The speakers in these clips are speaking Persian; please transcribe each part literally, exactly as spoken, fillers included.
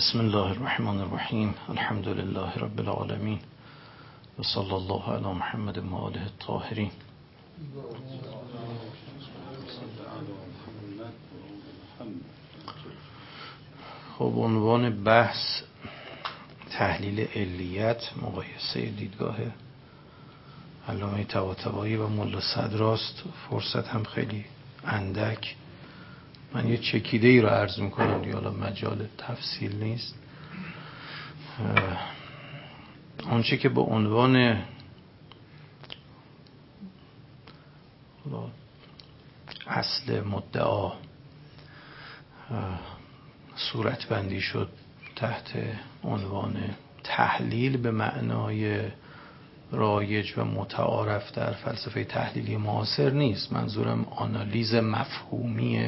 بسم الله الرحمن الرحیم. الحمد لله رب العالمین و صلی الله علی محمد و آله الطاهرین. خب عنوان بحث تحلیل علیت، مقایسه دیدگاه علامه طباطبایی و ملا صدراست. فرصت هم خیلی اندک. من یه چکیده ای رو عرض میکنم دیگه، حالا مجال تفصیل نیست. آنچه که به عنوان اصل مدعا صورت بندی شد تحت عنوان تحلیل به معنای رایج و متعارف در فلسفه تحلیلی معاصر نیست. منظورم آنالیز مفهومی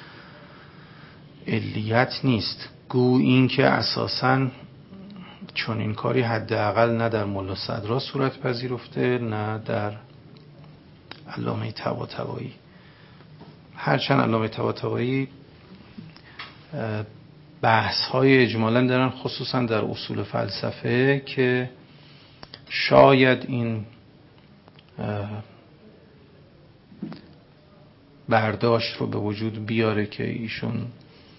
علیت نیست. گو این که اساساً چون این کاری حداقل نه در ملا صدرا صورت پذیرفته نه در علامه طباطبایی. هرچند علامه طباطبایی بحث های اجمالاً دارن، خصوصاً در اصول فلسفه، که شاید این برداشت رو به وجود بیاره که ایشون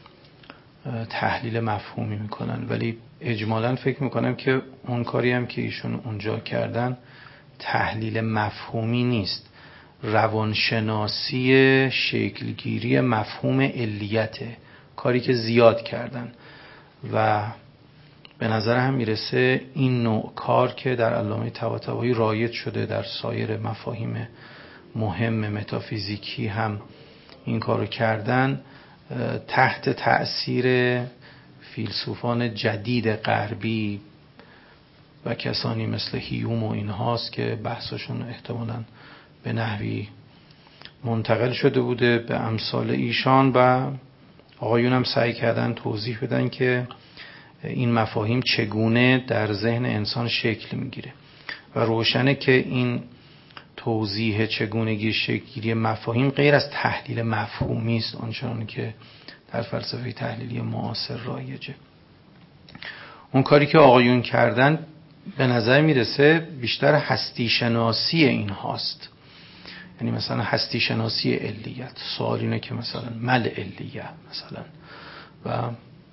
تحلیل مفهومی میکنن، ولی اجمالاً فکر میکنم که اون کاری هم که ایشون اونجا کردن تحلیل مفهومی نیست، روانشناسی شکلگیری مفهوم علیته، کاری که زیاد کردن. و به نظر هم میرسه این نوع کار که در علامه طباطبایی رایج شده، در سایر مفاهیم مهم متافیزیکی هم این کارو کردن، تحت تأثیر فیلسوفان جدید غربی و کسانی مثل هیوم و اینهاست که بحثشون احتمالاً به نحوی منتقل شده بوده به امثال ایشان، و آقایون هم سعی کردن توضیح بدن که این مفاهیم چگونه در ذهن انسان شکل میگیره. و روشنه که این توضیح چگونگی شکلگیری مفاهیم غیر از تحلیل مفهومی است، آنچنان که در فلسفه تحلیلی معاصر رایجه. اون کاری که آقایون کردن به نظر میرسه بیشتر هستی شناسی این هاست. یعنی مثلا هستی شناسی علیت. سوال اینه که مثلا مل علیه مثلا، و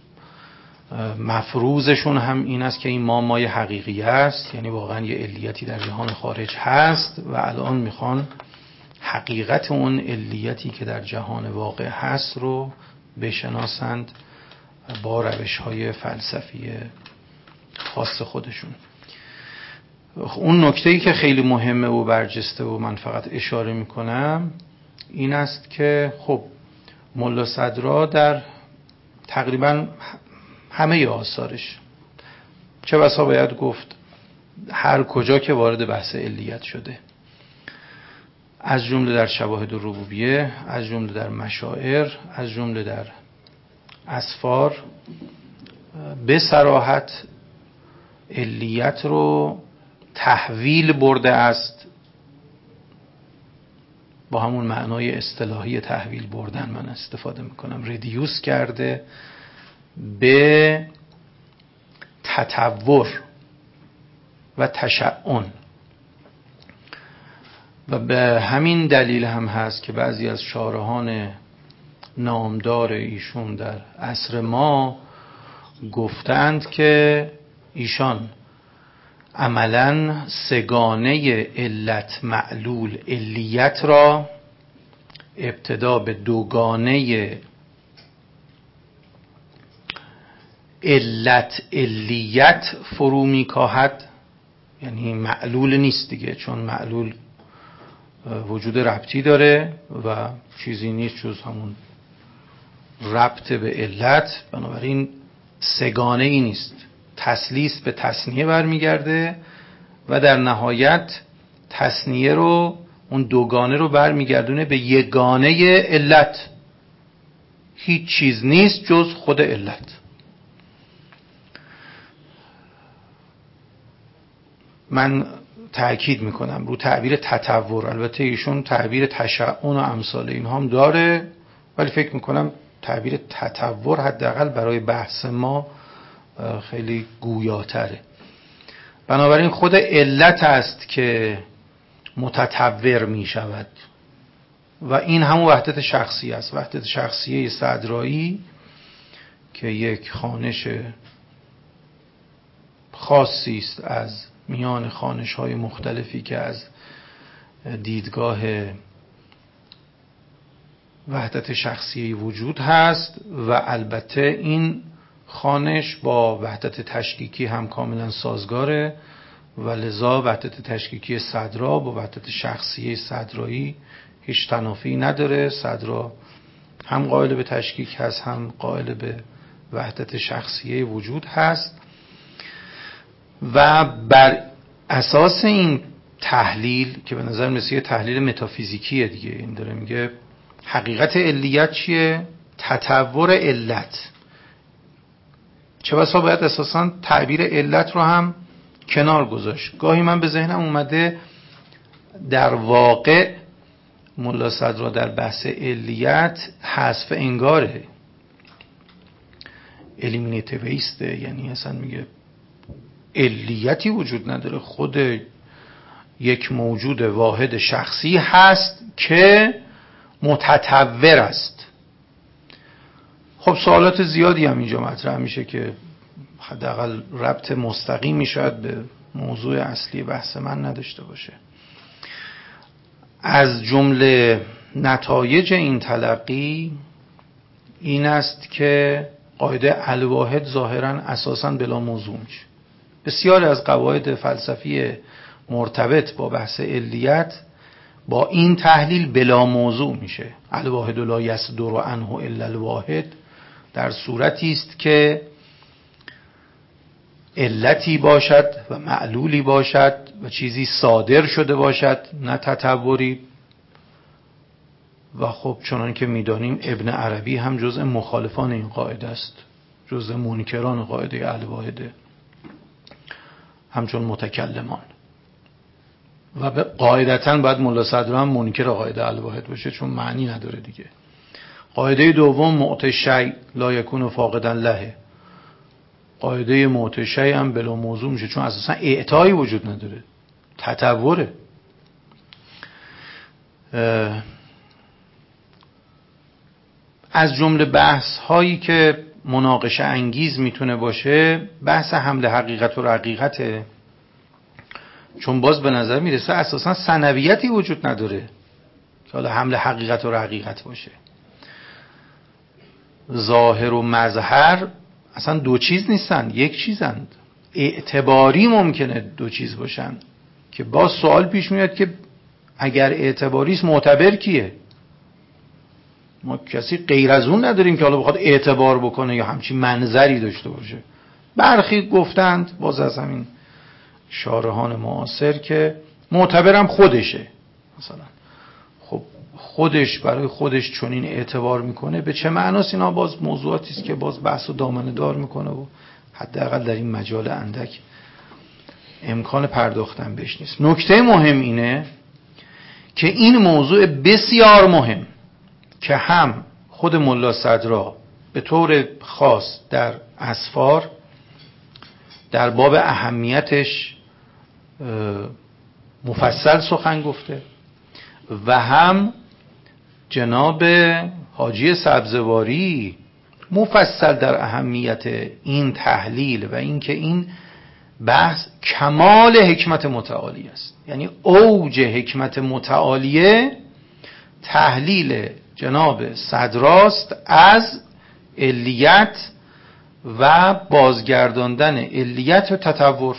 مفروضشون هم این است که این ما مای حقیقی است، یعنی واقعا یه علیتی در جهان خارج هست و الان میخوان حقیقت اون علیتی که در جهان واقع هست رو بشناسند با روش‌های فلسفی خاص خودشون. اون نکته‌ای که خیلی مهمه و برجسته و من فقط اشاره میکنم این است که خب ملا صدرا در تقریبا همه آثارش، چه بسا باید گفت هر کجا که وارد بحث علیت شده، از جمله در شواهد الربوبیه، از جمله در مشاعر، از جمله در اسفار، به صراحت علیت رو تحویل برده است. با همون معنای اصطلاحی تحویل بردن من استفاده میکنم، ریدیوس کرده به تطور و تشعن. و به همین دلیل هم هست که بعضی از شارحان نامدار ایشون در عصر ما گفتند که ایشان عملاً سگانه علت معلول علیت را ابتدا به دوگانه علت علیت فرو میکاهد. یعنی معلول نیست دیگه، چون معلول وجود ربطی داره و چیزی نیست جز همون ربط به علت، بنابراین سگانه ای نیست، تثلیث به تثنیه برمیگرده و در نهایت تثنیه رو، اون دوگانه رو برمیگردونه به یگانه علت. هیچ چیز نیست جز خود علت. من تأکید میکنم رو تعبیر تطور. البته ایشون تعبیر تشعن و امثال این هم داره، ولی فکر میکنم تعبیر تطور حداقل برای بحث ما خیلی گویاتره. بنابراین خود علت است که متطور می شود و این همون وحدت شخصی است. وحدت شخصیه صدرایی که یک خوانش خاصی است از میان خوانش‌های مختلفی که از دیدگاه وحدت شخصی وجود هست و البته این خوانش با وحدت تشکیکی هم کاملا سازگاره و لذا وحدت تشکیکی صدرا با وحدت شخصی صدرایی هیچ تنافی نداره. صدرا هم قائل به تشکیک هست هم قائل به وحدت شخصی وجود هست و بر اساس این تحلیل که به نظر مثل یه تحلیل متافیزیکیه دیگه، این داره میگه حقیقت علیت چیه؟ تطور علت. چه بسا باید اساساً تعبیر علت رو هم کنار گذاشت. گاهی من به ذهنم اومده در واقع ملا صدرا در بحث علیت حذف انگاره، الیمینیتیویسته، یعنی اصلا میگه علیتی وجود نداره، خود یک موجود واحد شخصی هست که متطور است. خب سوالات زیادی هم اینجا مطرح میشه که حداقل ربط مستقیمی شاید به موضوع اصلی بحث من نداشته باشه. از جمله نتایج این تلقی این است که قاعده الواحد ظاهراً اساساً بلا موضوع میشه. بسیاری از قواعد فلسفی مرتبط با بحث علیت با این تحلیل بلا موضوع میشه. الواحد لا یصدر عنه الا الواحد در صورتی است که علتی باشد و معلولی باشد و چیزی صادر شده باشد، نه تطوری. و خب چنان که میدانیم ابن عربی هم جزء مخالفان این قاعده است، جزء منکران قاعده الواحده، همچون متکلمان. و قاعدتاً باید ملا صدرا هم منکر قاعده الواحد باشه، چون معنی نداره دیگه. قاعده دوم معطی شیء لا یکون فاقدا له. قاعده معطی شیء هم بلا موضوع میشه، چون اساسا اعطایی وجود نداره، تطوره. از جمله بحث هایی که مناقشه انگیز میتونه باشه بحث حمل حقیقت و رقیقته، چون باز به نظر میرسه اساسا ثنویتی وجود نداره که حالا حمل حقیقت و رقیقت باشه. ظاهر و مظهر اصلا دو چیز نیستن، یک چیزند. اعتباری ممکنه دو چیز باشن که باز سوال پیش میاد که اگر اعتباریست معتبر کیه؟ ما کسی غیر از اون نداریم که حالا بخواد اعتبار بکنه یا همچین منظری داشته باشه. برخی گفتند باز از همین شارحان معاصر که معتبرم خودشه مثلا. خب خودش برای خودش چنین اعتبار میکنه به چه معناست؟ اینا باز موضوعاتی است که باز بحث و دامنه دار میکنه و حداقل در این مجال اندک امکان پرداختن بهش نیست. نکته مهم اینه که این موضوع بسیار مهم که هم خود ملا صدرا به طور خاص در اسفار در باب اهمیتش مفصل سخن گفته و هم جناب حاجی سبزواری مفصل در اهمیت این تحلیل و اینکه این بحث کمال حکمت متعالی است. یعنی اوج حکمت متعالیه تحلیل جناب صدراست از علیت و بازگرداندن علیت و تطور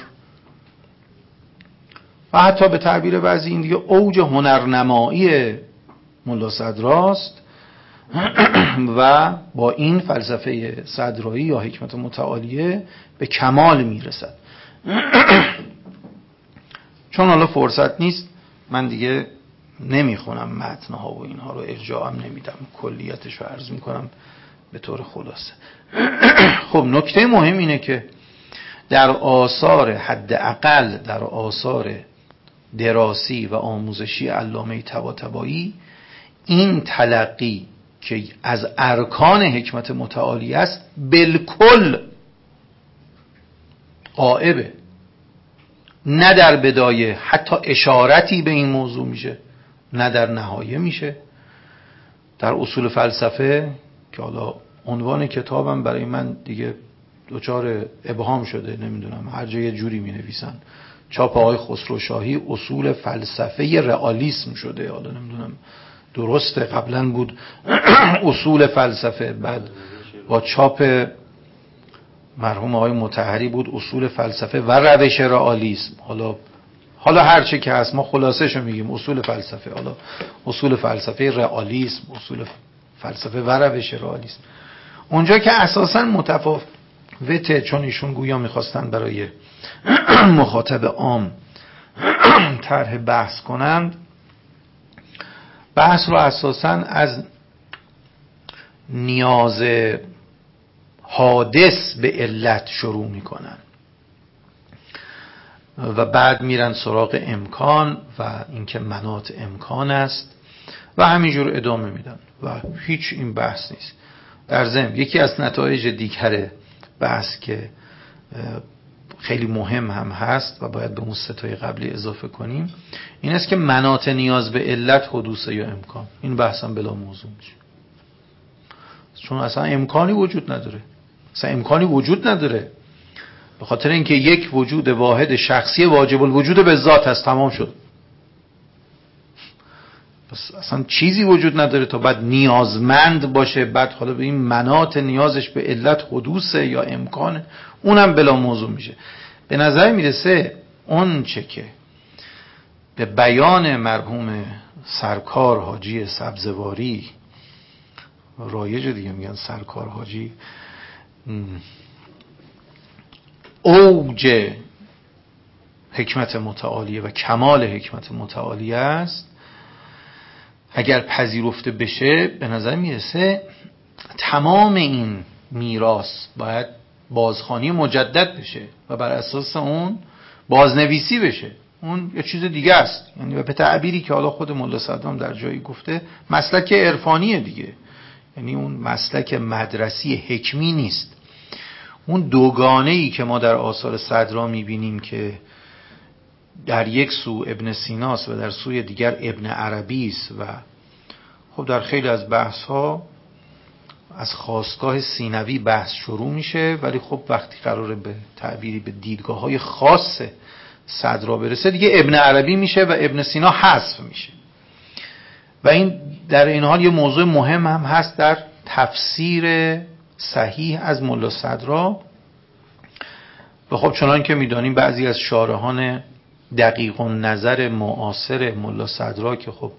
و حتی به تعبیر بعضی این دیگه اوج هنرنمایی ملا صدراست و با این فلسفه صدرایی یا حکمت متعالیه به کمال میرسد. چون حالا فرصت نیست من دیگه نمیخونم متنها و اینها رو ارجاعم نمیدم، کلیتش رو عرض میکنم به طور خلاصه. خب نکته مهم اینه که در آثار حداقل در آثار دراسی و آموزشی علامه طباطبایی این تلقی که از ارکان حکمت متعالی است بالکل غائبه، نه در بدایه حتی اشارتی به این موضوع میشه، نه در نهایه میشه. در اصول فلسفه که حالا عنوان کتابم برای من دیگه دچار ابهام شده، نمیدونم هر جای جوری می نویسن، چاپ آقای خسرو شاهی اصول فلسفه رئالیسم شده، حالا نمیدونم درسته، قبلا بود اصول فلسفه، بعد با چاپ مرحوم آقای مطهری بود اصول فلسفه و روش رئالیسم. حالا حالا هر چه که هست ما خلاصه‌شو میگیم اصول فلسفه، حالا اصول فلسفه رئالیسم، اصول فلسفه و روش رئالیسم. اونجا که اساساً متفاوته، چون ایشون گویا میخواستن برای مخاطب عام طرح بحث کنند، بحث رو اساساً از نیاز حادث به علت شروع میکنن و بعد میرن سراغ امکان و اینکه مناط امکان است و همینجور ادامه میدن و هیچ این بحث نیست. در ضمن یکی از نتایج دیگر بحث که خیلی مهم هم هست و باید به اون ستای قبلی اضافه کنیم این است که مناط نیاز به علت حدوث یا امکان. این بحث هم بلا موضوع میشه، چون اصلا امکانی وجود نداره، اصلا امکانی وجود نداره، به خاطر اینکه یک وجود واحد شخصی واجب الوجود به ذات هست، تمام شد. پس اصلا چیزی وجود نداره تا بعد نیازمند باشه، بعد حالا به این مناط نیازش به علت حدوث یا امکانه، اونم بلا موضوع میشه. به نظر میرسه اون چه که به بیان مرحوم سرکار حاجی سبزواری، رایج دیگه میگن سرکار حاجی، اوج حکمت متعالیه و کمال حکمت متعالیه است، اگر پذیرفته بشه به نظر میرسه تمام این میراث باید بازخوانی مجدد بشه و بر اساس اون بازنویسی بشه. اون یه چیز دیگه است، یعنی به تعبیری که حالا خود ملا صدرام در جایی گفته، مسلک عرفانیه دیگه، یعنی اون مسلک مدرسی حکمی نیست. اون دوگانه‌ای که ما در آثار صدرا میبینیم که در یک سو ابن سیناست و در سوی دیگر ابن عربی است و خب در خیلی از بحث ها از خاستگاه سینوی بحث شروع میشه، ولی خب وقتی قراره به تعبیری به دیدگاه های خاص صدرا برسه دیگه ابن عربی میشه و ابن سینا حذف میشه. و این در این حال یه موضوع مهم هم هست در تفسیر صحیح از ملا صدرا. و خب چنان که میدانیم بعضی از شارحان دقیق النظر معاصر ملا صدرا که خب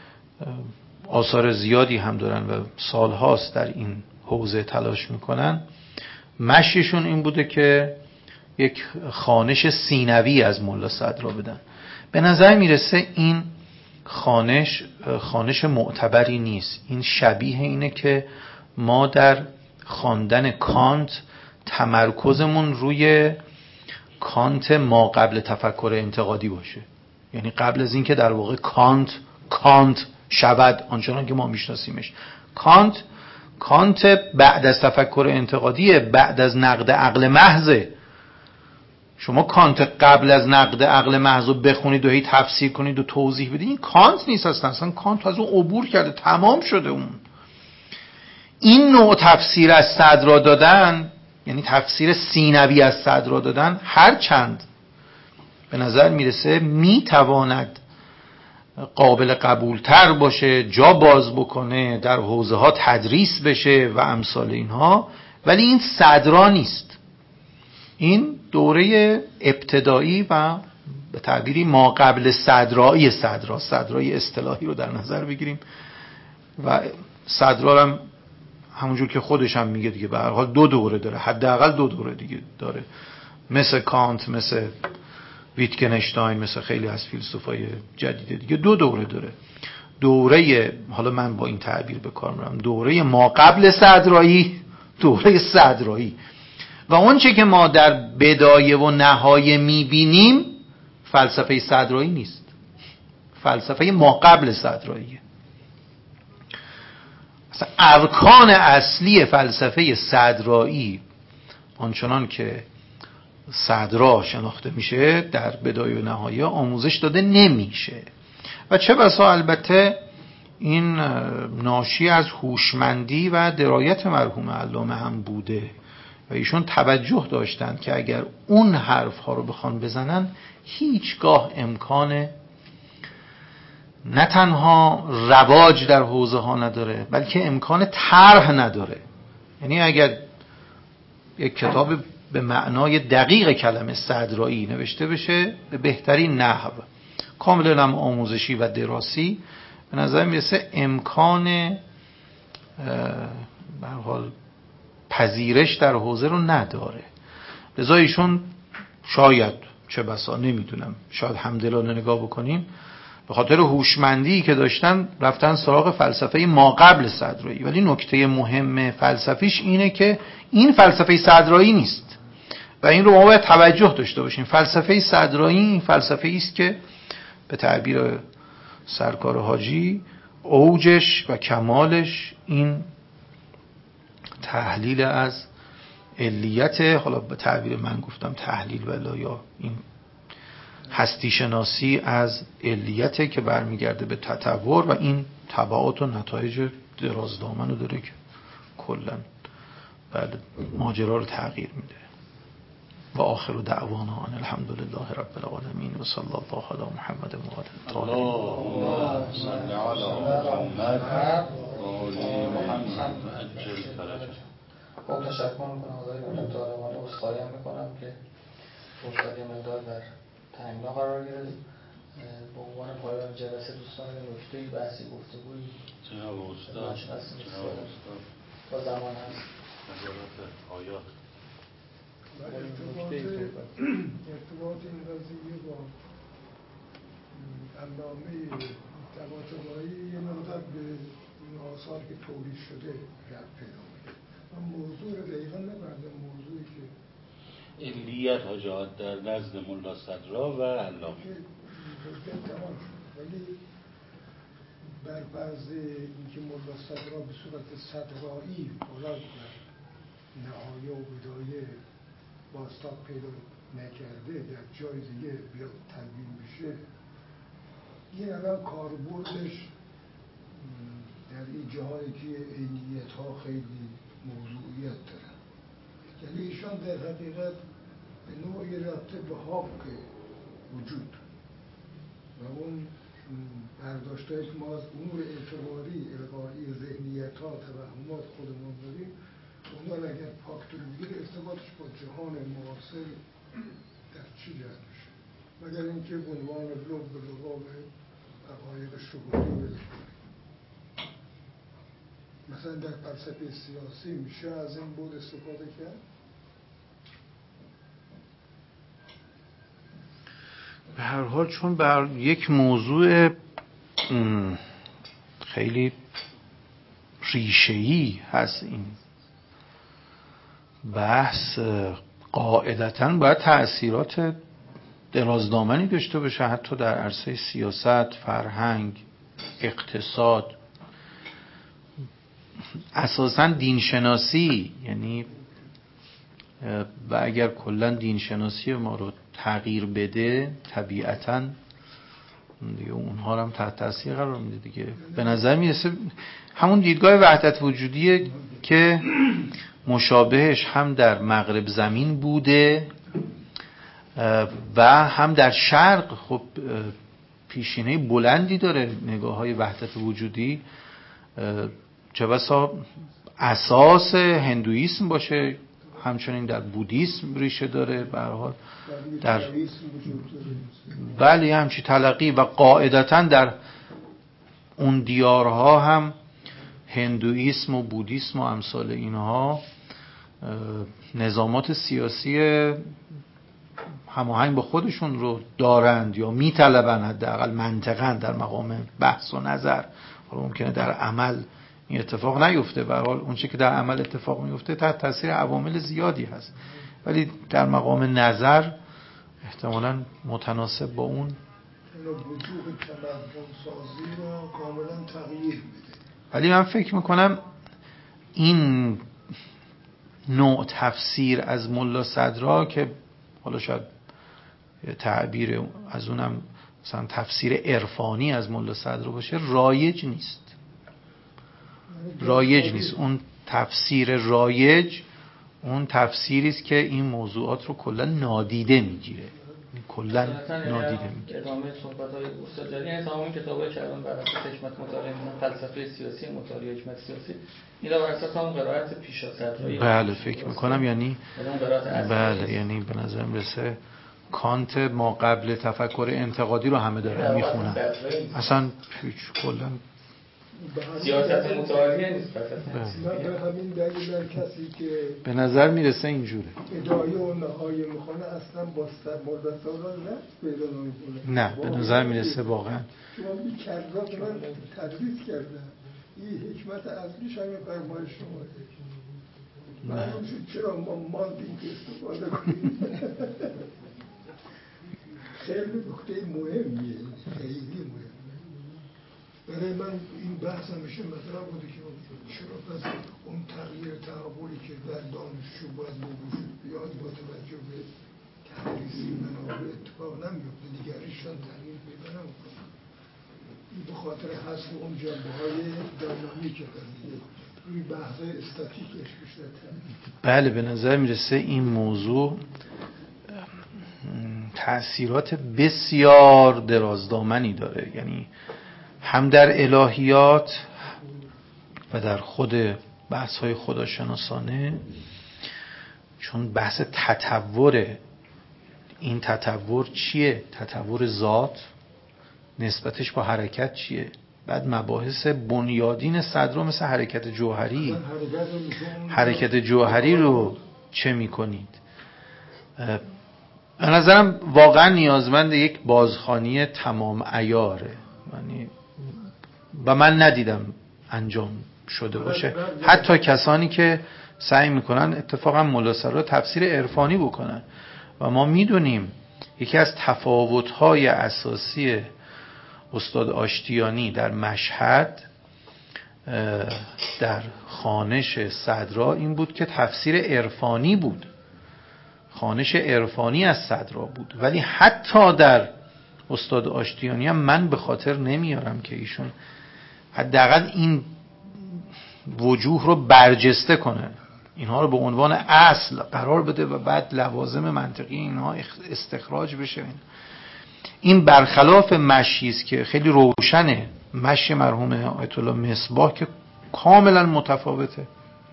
آثار زیادی هم دارن و سالهاست در این حوزه تلاش میکنن، مشیشون این بوده که یک خوانش سینوی از ملا صدرا بدن. به نظر میرسه این خوانش خوانش معتبری نیست. این شبیه اینه که ما در خواندن کانت تمرکزمون روی کانت ما قبل تفکر انتقادی باشه، یعنی قبل از این که در واقع کانت کانت شود آنچنان که ما میشناسیمش. کانت کانت بعد از تفکر انتقادی، بعد از نقد عقل محضه. شما کانت قبل از نقد عقل محض رو بخونید و هی تفسیر کنید و توضیح بدید، این کانت نیست اصلا. اصلا کانت از اون عبور کرده، تمام شده. اون این نوع تفسیر از صدرا دادن، یعنی تفسیر سینوی از صدرا دادن، هر چند به نظر میرسه میتواند قابل قبولتر باشه، جا باز بکنه، در حوزه ها تدریس بشه و امثال اینها، ولی این صدرا نیست. این دوره ابتدایی و به تعبیری ما قبل صدرایی صدرا صدرای اصطلاحی رو در نظر بگیریم و صدرا هم همونجور که خودش هم میگه دیگه به هر حال دو دوره داره، حداقل دو دوره دیگه داره، مثل کانت، مثل ویتگنشتاین، مثل خیلی از فیلسوفای جدید دیگه دو دوره داره. دوره، حالا من با این تعبیر به کار میبرم، دوره ما قبل صدرایی، دوره صدرایی. و اون چه که ما در بدایه و نهایه میبینیم فلسفه صدرایی نیست، فلسفه ما قبل صدراییه. اصلا ارکان اصلی فلسفه صدرایی آنچنان که صدرا شناخته میشه در بدایه و نهایه آموزش داده نمیشه و چه بسا البته این ناشی از هوشمندی و درایت مرحوم علامه هم بوده و ایشون توجه داشتند که اگر اون حرف ها رو بخوان بزنن هیچگاه امکان نه تنها رواج در حوزه ها نداره بلکه امکان طرح نداره. یعنی اگر یک کتاب به معنای دقیق کلمه صدرایی نوشته بشه به بهترین نحو کاملا هم آموزشی و دراسی، به نظر میرسه امکان به هر حال پذیرش در حوزه رو نداره. لذا ایشون شاید چه بسا نمیدونم شاید همدلانه نگاه بکنیم به خاطر هوشمندی که داشتن رفتن سراغ فلسفه ما قبل صدرایی، ولی نکته مهم فلسفیش اینه که این فلسفه صدرایی نیست و این رو ما باید توجه داشته باشیم. فلسفه صدرایی فلسفه است که به تعبیر سرکار حاجی اوجش و کمالش این تحلیل از علیت، حالا به تعبیر من گفتم تحلیل ولا یا این هستی شناسی از علیت که برمیگرده به تطور و این تبعات و نتایج درازدامن رو داره که کلا بعد ماجرا رو تغییر میده. و آخر دعوانا ان الحمد لله رب العالمین و صلی الله علی محمد و آله الطاهرین. اللهم صل علی محمد و آل محمد عجل فرجه. خب تشکر میکنم آقای دکتر طالقانی، عذرخواهی هم میکنم که فرصت یه مقدار در تنگنا قرار گرفت. به عنوان پایان جلسه دوستان نکته‌ای بحثی گفتگویی جناب استاد جناب استاد با زمان هست نظرات آیات ارتباط این قضیه با علامه طباطبایی یه مقدار به این آثار که تولید شده ربط پیدا می‌کنه. من موضوع رو دقیقا نبردم، موضوعی که علیت حاجات در نزد ملا صدرا و علامه تمام شد، ولی بر فرض اینکه ملا صدرا به صورت صدرایی مراد در نهایه و بدایه بازتاب پیدا نکرده در جای دیگه بیا تدوین بشه، این الان کاربردش در این جاهایی که عینیت ها خیلی موضوعیت دارن، یعنی ایشان در حقیقت به نوعی رابطه به حق وجود و اون برداشتهایی که ما از امور اعتباری القایی ذهنیت ها توهمات خودمون داریم اونا اگر فاکتور بگیره ارتباطش با جهان معاصر در چی جهت میشه، مگر اینکه عنوان لب به لباب حقایق شهودی بده. مثلا در فلسفه سیاسی میشه از این بود استفاده کرد. به هر حال چون بر یک موضوع خیلی ریشه‌ای هست این بحث، قاعدتاً باید تأثیرات درازدامنی داشته باشه حتی در عرصه سیاست، فرهنگ، اقتصاد، اساساً دینشناسی. یعنی و اگر کلاً دینشناسی ما رو تغییر بده طبیعتاً دیگه اونها رو هم تحت تاثیر قرار میده دیگه. به نظر میرسه همون دیدگاه وحدت وجودیه که مشابهش هم در مغرب زمین بوده و هم در شرق خب پیشینه بلندی داره. نگاه های وحدت وجودی چه بسا اساس هندویسم باشه، همچنین در بودیسم ریشه داره، به هر حال در بله همچی تلقی و قاعدتاً در اون دیارها هم هندویسم و بودیسم و امثال اینها نظامات سیاسی هماهنگ با خودشون رو دارند یا میطلبن، حداقل منطقاً در مقام بحث و نظر. حالا ممکنه در عمل این اتفاق نیفته، به هر حال اون چیزی که در عمل اتفاق میفته تحت تاثیر عوامل زیادی هست، ولی در مقام نظر احتمالاً متناسب با اون وجوه تمدن سازی رو کاملا تغییر میده. ولی من فکر میکنم این نوع تفسیر از ملا صدرا که حالا شاید تعبیر از اونم مثلا تفسیر عرفانی از ملا صدرا باشه، رایج نیست. رایج نیست. اون تفسیر رایج اون تفسیری است که این موضوعات رو کلا نادیده میگیره، کلا نادیده میگیره. ادامه صحبت‌های استاد جانی، این تمام کتابایی که الان بر اساس حکمت مطالعه می‌کنن، فلسفه سیاسی مطالعه حکمت سیاسی، اینا بر اساس هم قرائت پیش از صدرایی. بله فکر می‌کنم یعنی بله یعنی به نظر میرسه کانت ما قبل تفکر انتقادی رو همه دارن میخونن، اصلا کلا سیاست متعالیه نیست. به همین دلیل کسی که به نظر میرسه اینجوره ادعای و نهایی میخونه اصلا با ملا صدرا نه پیدا نمیکنه. نه به نظر میرسه واقعا شما بی کردات من تدریس کردم، این حکمت اصلیش همین فرمای شما. معلوم شد چرا ما ماندیم که استفاده کنیم. خیلی نکته مهمیه، خیلی مهمه. برای من این بحث همیشه مطرح بوده که چرا پس اون تغییر تحولی که در دانشجو باید بوجود بیاد با توجه به تدریسی منابع اتفاق نمیفته، نگریشان تغییر پیدا نمیکنه. این به خاطر حذف اون جنبه‌های دینامیک قضیه، روی بحث استاتیکش بیشتر تاکید. بله به نظر میرسه این موضوع تأثیرات بسیار درازدامنی داره، یعنی هم در الهیات و در خود بحث‌های خداشناسانه، چون بحث تطوره. این تطور چیه؟ تطور ذات نسبتش با حرکت چیه؟ بعد مباحث بنیادین صدرا مثل حرکت جوهری، حرکت جوهری رو چه میکنید؟ به نظرم واقعا نیازمند یک بازخوانی تمام عیاره، یعنی و من ندیدم انجام شده باشه. حتی کسانی که سعی میکنن اتفاقا ملا صدرا تفسیر عرفانی بکنن و ما میدونیم یکی از تفاوت‌های اساسی استاد آشتیانی در مشهد در خوانش صدرا این بود که تفسیر عرفانی بود، خوانش عرفانی از صدرا بود. ولی حتی در استاد آشتیانی هم من به خاطر نمیارم که ایشون حداقل این وجوه رو برجسته کنه، اینها رو به عنوان اصل قرار بده و بعد لوازم منطقی اینها استخراج بشه. این برخلاف مشی است که خیلی روشنه، مشی مرحوم آیت الله مصباح که کاملا متفاوته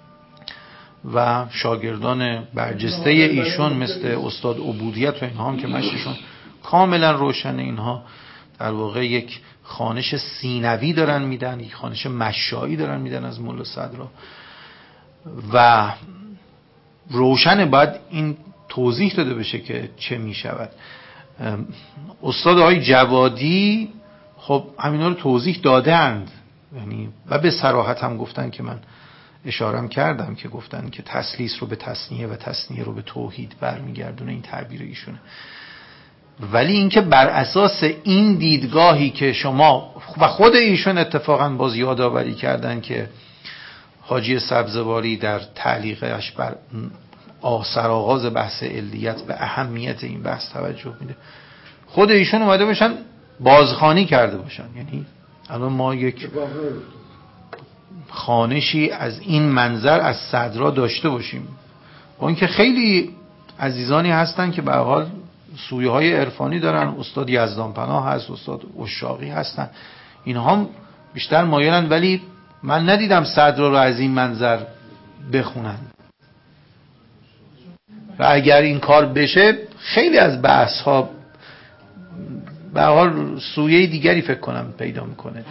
و شاگردان برجسته ایشون مثل استاد عبودیت و اینها هم که مشیشون کاملا روشنه، اینها در واقع یک خوانش سینوی دارن میدن، یک خوانش مشایی دارن میدن از ملا صدرا و روشنه. باید این توضیح داده بشه که چه میشود. استاد آقای جوادی خب همینا رو توضیح دادند، یعنی و به صراحت هم گفتن که من اشارم کردم که گفتن که تثلیث رو به تثنیه و تثنیه رو به توحید برمیگردونه، این تعبیر ایشونه. ولی اینکه بر اساس این دیدگاهی که شما و خود ایشون اتفاقا باز یادآوری کردن که حاجی سبزواری در تعلیقش بر سرآغاز بحث علیت به اهمیت این بحث توجه میده، خود ایشون اومده باشن بازخوانی کرده باشن. یعنی الان ما یک خوانشی از این منظر از صدرا داشته باشیم، با اینکه خیلی عزیزانی هستن که به هر حال سویه های عرفانی دارن، استاد یزدان پناه هست، استاد اشاقی هستن، اینها بیشتر مایلن، ولی من ندیدم صدرا رو از این منظر بخونن. و اگر این کار بشه خیلی از بحث ها به هر حال سویه دیگری فکر کنم پیدا میکنه.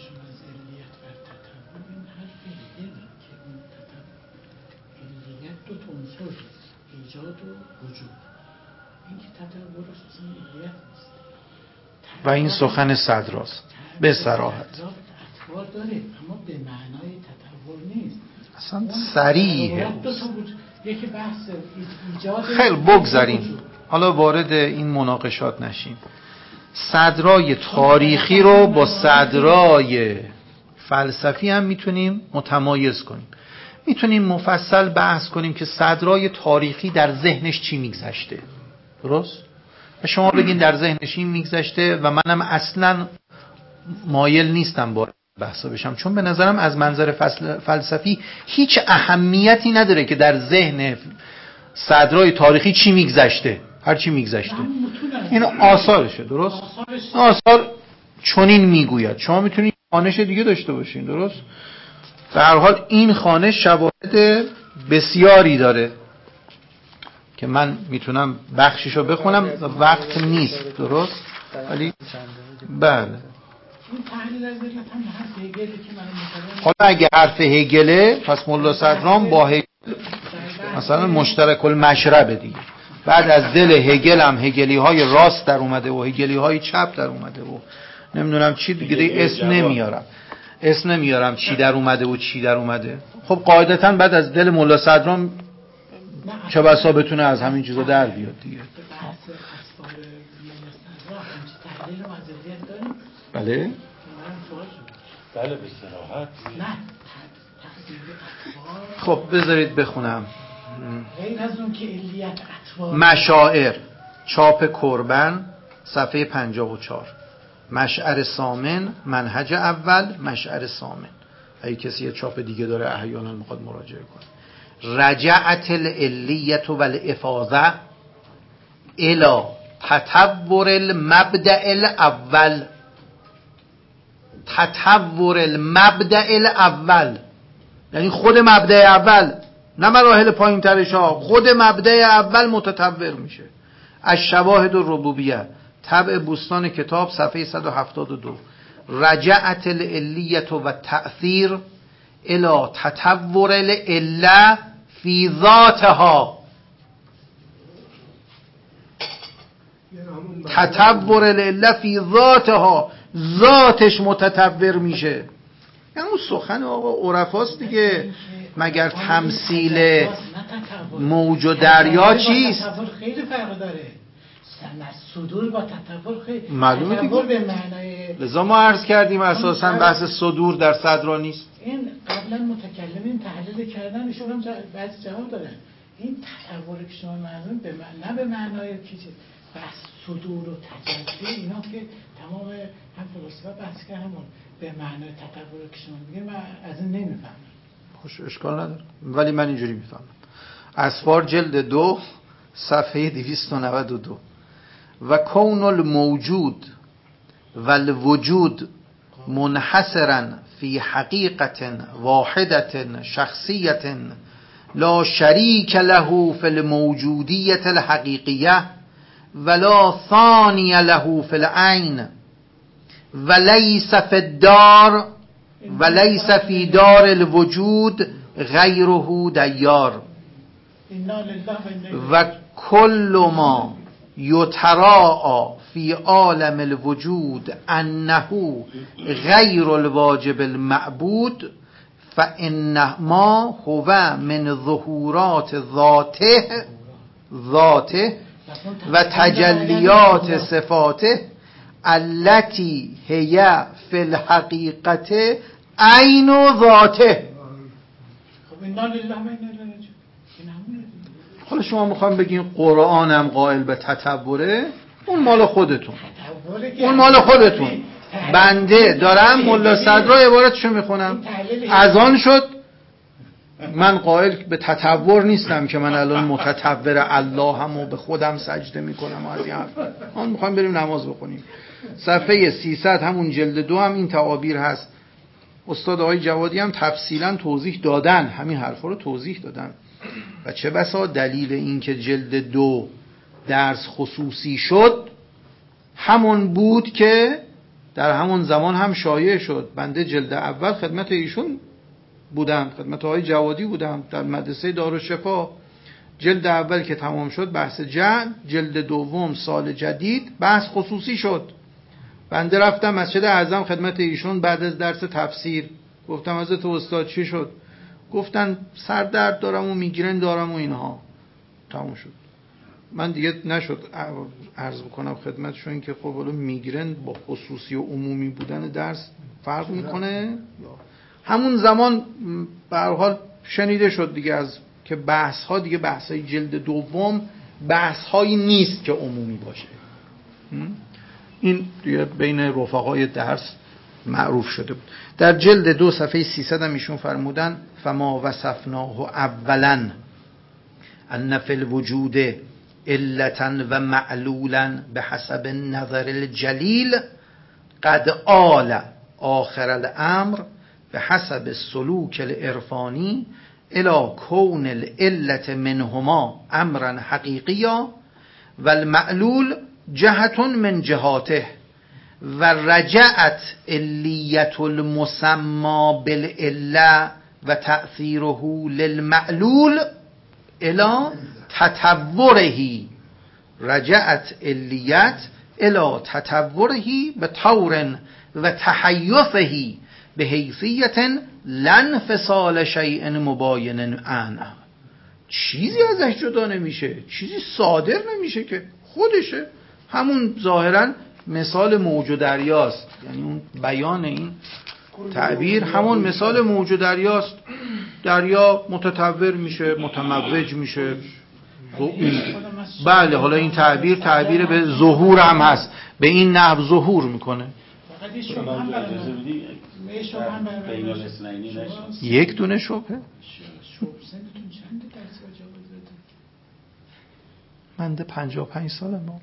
و این سخن صدراست به صراحت. تطور داره اما به معنای تطور نیست، اصلا صریحه. یکی بحث ایجاد خیلی بگذاریم، حالا وارد این مناقشات نشیم. صدرای تاریخی رو با صدرای فلسفی هم میتونیم متمایز کنیم. میتونیم مفصل بحث کنیم که صدرای تاریخی در ذهنش چی میگذشته. درست؟ و شما بگین در ذهنش این میگذشته و منم اصلا مایل نیستم با بحثا بشم، چون به نظرم از منظر فلسفی هیچ اهمیتی نداره که در ذهن صدرای تاریخی چی میگذشته، هر چی میگذشته این آثارشه. درست؟ آثار چنین میگوید. شما میتونید خوانش دیگه داشته باشین. درست؟ در هر حال این خوانش شواهد بسیاری داره که من میتونم بخشیشو بخونم، وقت نیست. درست؟ ولی بله این تحلیل از دلت هم حرف هگله که من مثلا حالا اگه حرف هگله، پس ملا صدرام با هگل مثلا مشترک المشربه دیگه. بعد از دل هگل هم هگلی های راست در اومده و هگلی های چپ در اومده و نمیدونم چی دیگه، اسم نمیارم اسم نمیارم چی در اومده و چی در اومده. خب قاعدتا بعد از دل ملا صدرام چه بسا بتونه از همین چیزا در بیاد دیگه. بله بله به صراحت. خب بذارید بخونم. غیر از اون که علیت اطوار مشاعر، چاپ کربن، صفحه پنجاه و چهار. مشعر ثامن، منهج اول، مشعر ثامن. اگه کسی یه چاپ دیگه داره احیانا میخواد مراجعه کنه. رجعت العلیت والافاضه الی تطور المبدأ الاول. تطور المبدأ الاول یعنی خود مبدأ اول، نه مراحل پایین ترش ها، خود مبدأ اول متطور میشه. از شواهد الربوبیه، طبع بوستان کتاب، صفحه صد و هفتاد و دو. رجعت العلیت و تأثیر الی تطور العله فی ذاتها. تطور العله فی ذاتها، ذاتش متطور میشه. یعنی اون سخن آقا عرفاست دیگه. مگر تمثیل موج و دریا چیست؟ تطور خیلی فرق داره. صدور با تطور خیلی معلومه تطور دیگه. به معنای لذا ما عرض کردیم اساسا بحث صدور در صدرا نیست. این قبلا متکلمین تحلیل کردن، ایشون هم بعضی جواب دادن. این تطور که شما معلوم به معنی، نه به معنای چیزی بحث صدور و تجلی، اینا که تمام هم فلسفه بحث کردن به معنای تطور که شما میگین من از این نمیفهمم. خوش اشکال نداره ولی من اینجوری میفهمم. اسفار جلد دو صفحه دویست و نود و دو. و کون الموجود و الوجود منحصرا فی حقیقت واحدت شخصیت لا شریک له فی الموجودیت الحقیقیه ولا ثانی له فی العین ولیس فی الدار ولیس فی دار الوجود غیره دیار. و کل ما یتراء فی عالم الوجود انه غیر الواجب المعبود فانما هو من ظهورات ذاته ذاته و تجلیات صفاته التي هي فی الحقیقت عین ذاته. خب انا لله و انا الیه راجعون. حالا شما میخوام بگین قرآنم قائل به تطوره، اون مال خودتون، اون مال خودتون. بنده دارم ملا صدرا عبارتشو میخونم. از آن شد من قائل به تطور نیستم که من الان متطور الله هم و به خودم سجده میکنم و از این حرف. آن میخوایم بریم نماز بخونیم. صفحه سیصد همون جلد دو هم این تعابیر هست. استاد آقای جوادی هم تفصیلا توضیح دادن، همین حرفا رو توضیح دادن. و چه بسا دلیل این که جلد دو درس خصوصی شد همون بود که در همون زمان هم شایع شد. بنده جلد اول خدمت ایشون بودم، خدمت آقای جوادی بودم در مدرسه دارالشفا. جلد اول که تمام شد بحث جعل، جلد دوم سال جدید بحث خصوصی شد. بنده رفتم مسجد اعظم خدمت ایشون بعد از درس تفسیر. گفتم حضرت استاد چی شد؟ گفتن سر درد دارم و میگرن دارم و اینها. تموم شد. من دیگه نشد عرض بکنم خدمتشون که خب حالا میگرن با خصوصی و عمومی بودن درس فرق میکنه. همون زمان به هر حال شنیده شد دیگه از که بحث ها دیگه بحث های جلد دوم بحث هایی نیست که عمومی باشه. این دیگه بین رفقای درس معروف شده بود. در جلد دو صفحه سیصد هم ایشون فرمودن فما وصفناه اولا ان فی الوجود علتا و معلولا به حسب نظر الجلیل قد آل آخر الامر به حسب السلوک العرفانی الى کون العلت منهما امرا حقیقیا و المعلول جهت من جهاته و رجعت علیت المسمى بالعله و تأثیره للمعلول الى تطوره رجعت علیت الى تطوره به طور و تحیفه به حیثیت لانفصال شیء مباین عنه. چیزی ازش جدا نمیشه، چیزی صادر نمیشه که خودشه، همون ظاهرا مثال موج و دریاست. یعنی اون بیان این تعبیر همون مثال موج و دریاست. دریا متطور میشه، متموج میشه. بله، حالا این تعبیر تعبیر به ظهور هم هست، به این نحو ظهور میکنه. یک دونه شبهه. بنده پنجاه و پنج سالم بود.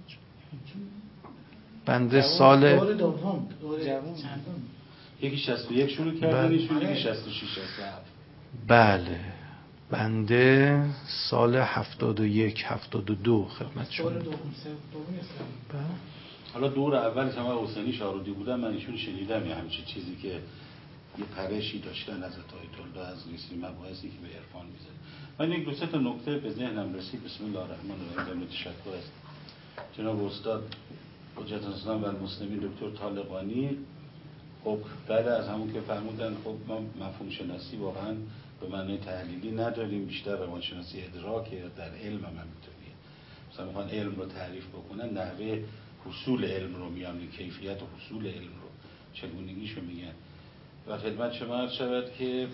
بنده سال دور دوم دور چندم یکی شصت و یک شروع کردن، ایشون یکی شصت و شش شصت و هفت. بله، بنده سال هفتاد و یک هفتاد و دو خدمت شما. دور دوم سومی اسلام. حالا دور اولش هم حسینی شاهرودی بودن، من ایشون شنیدم یه همچین چیزی که یه پرشی داشتن از آیت الله از نیستی مباحثی که به عرفان میزد. من یک دو سه تا نکته به ذهنم رسید. بسم الله الرحمن الرحیم. تشکر از جناب استاد حجت الاسلام و المسلمین دکتر طالقانی. خب بعد از همون که فرمودن، خب ما مفهوم شناسی واقعا به معنی تحلیلی نداریم، بیشتر روانشناسی ادراکه، در علم هم همینطوریه. مثلا میخوان علم رو تعریف بکنن، نحوه حصول علم رو میان، کیفیت و حصول علم رو، چگونگیشو میگن. و خدمت شما عرض شود که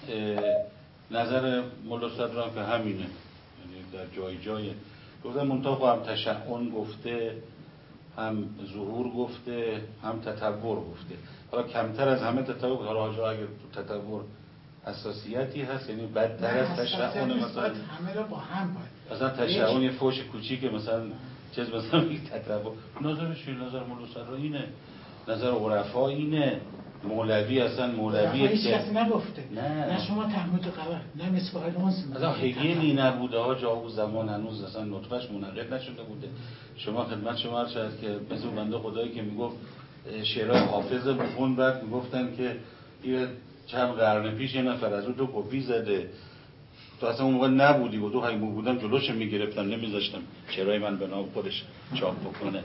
نظر مولا صدرا که همینه، یعنی در جای جای گفتن منطقه هم تشعن گفته، هم ظهور گفته، هم تطور گفته. حالا کمتر از همه تطور، حالا حاجا اگر تو تطور اساسیتی هست، یعنی بدتر از تشعن مثلا همه رو با هم باید مثلا تشعن یه فوش کوچیک مثلا چیز مثلا یک تطور. نظرش نظر مولا صدرا اینه، نظر عرفا اینه. مولوی اصلا مولوی هیچ کسی نگفته، نه نه شما تحمید قبر، نه مصباح الانس، مثلا هگلی نبوده ها، جا اون زمان هنوز اصلا نطفش منعقد نشده بوده. شما خدمت شما عرض شد که مثل بنده خدایی که میگفت شعرهای حافظ بخون، بعد میگفتن که یه چند قرن پیش یه نفر از اون تو کپی زده، تو اصلا اون موقع نبودی و تو حیمون بودم جلوش میگرفتم، نمیذاشتم شعرهای من به نام خودش چاپ بکنه.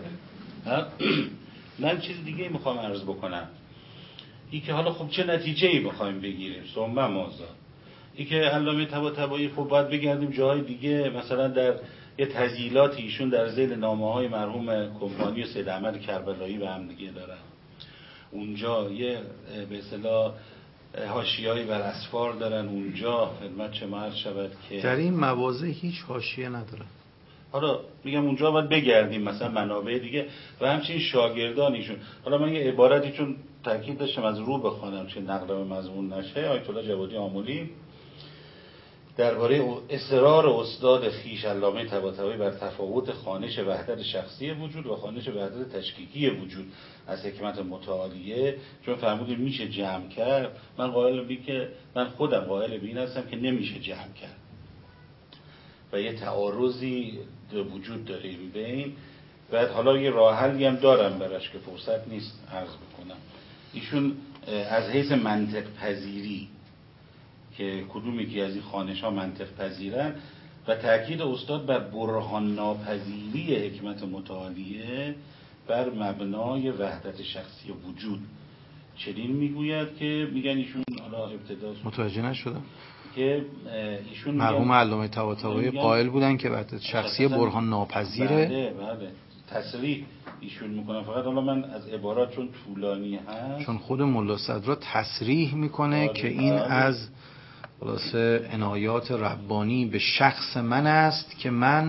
من چیز دیگه میخوام عرض بکنم، ای که حالا خب چه نتیجه‌ای بخوایم بگیریم ثم ماذا. ای که علامه طباطبایی خب باید بگردیم جاهای دیگه، مثلا در یه تسجیلاتی ایشون در ذیل نامه‌های مرحوم کمپانی و سید احمد کربلایی به هم دیگه دارن، اونجا یه به اصطلاح حاشیه‌ای بر اسفار دارن، اونجا خدمت شما عرض شود که در این مواضع هیچ حاشیه ندارن. حالا میگم اونجا باید بگردیم مثلا منابع دیگه و همچنین شاگردانیشون. حالا من یه عبارتی چون تاکید داشتم از رو بخوانم که نقل به مضمون نشه، آیت الله جوادی آملی درباره اصرار استاد خویش علامه طباطبایی بر تفاوت خوانش وحدت شخصی وجود و خوانش وحدت تشکیکی وجود از حکمت متعالیه، چون فرمودید میشه جمع کرد. من قائل بی که من خودم قائل به این هستم که نمیشه جمع کرد و یه تعارضی وجود داره این بین. بعد حالا یه راه حلی هم دارم براش که فرصت نیست عرض بکنم. ایشون از حیث منطق پذیری که کدومی که از این خوانش ها منطق پذیرن و تأکید استاد بر برهان ناپذیری حکمت متعالیه بر مبنای وحدت شخصی وجود، چنین میگوید که میگن ایشون حالا ابتدا متوجه نشدم که ایشون مرحوم علامه طباطبایی قائل بودن که وحدت شخصی برهان ناپذیره. بله بله تصریح ایشون میکنن، فقط حالا من از عبارات چون طولانی هست، چون خود ملا صدرا تصریح میکنه که این از خلاصه عنایات ربانی به شخص من است که من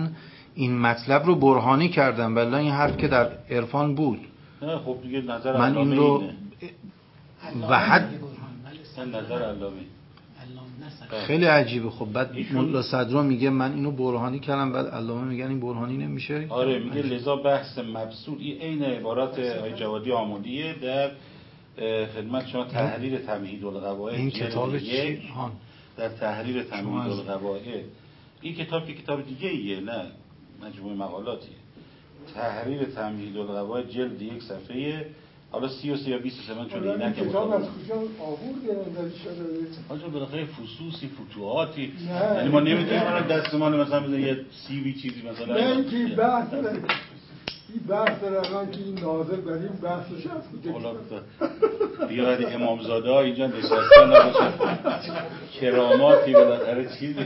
این مطلب رو برهانی کردم، ولی این حرف که در عرفان بود. نه خب دیگه نظر من این رو علامه و حد میگه برهان، ولی نظر علامه علامه نصر. خیلی عجیبه. خب بعد ایشون- ملا صدرا میگه من اینو برهانی کردم، بعد علامه میگن این برهانی نمیشه. آره میگه لذا بحث مبسوط این عین عبارات آقای جوادی آمودیه در اه، خدمت شما تحریر تمهید القواعد این جلد کتاب یک. چی؟ هان. در تحریر شما تمهید از- القواعد این کتاب که کتاب دیگه ایه، نه مجموعه مقالاتیه. تحریر تمهید القواعد جلد یک صفحه حالا سی و سی یا بیست و سه من چون حالا این اینک کتاب از کجا آورد نظری شده؟ آجا بالاخره فصوصی فتوحاتی، نه. یعنی ما نمیتونیم الان دستمان مثلا بزنیم یه سی وی چیزی مثلا نه اینکه بحث داره، این بحث داره الان که این ناظر بر این بحثش هست حالا بیاد امامزاده ها اینجا نشستن باشن کراماتی بالاخره چیزی.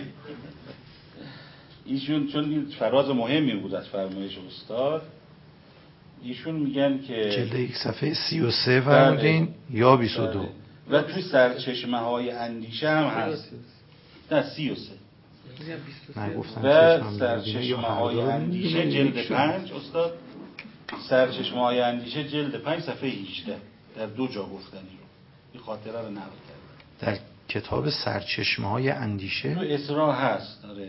ایشون چون این فراز مهمی بود از فرمایش استاد، ایشون میگن که جلد یک صفحه سی و سه فرمودین یا بیست و دو و توی سرچشمه های اندیشه هم هست. نه سی و سه نه گفتن و چشمم سرچشمه ببینه، یا هر های دو رو اندیشه نمی‌بینه، جلد یک شد. پنج استاد سرچشمه های اندیشه جلد پنج صفحه هجده در دو جا گفتن این رو، این خاطره رو نقل کرد در کتاب سرچشمه های اندیشه تو اسراء هست. آره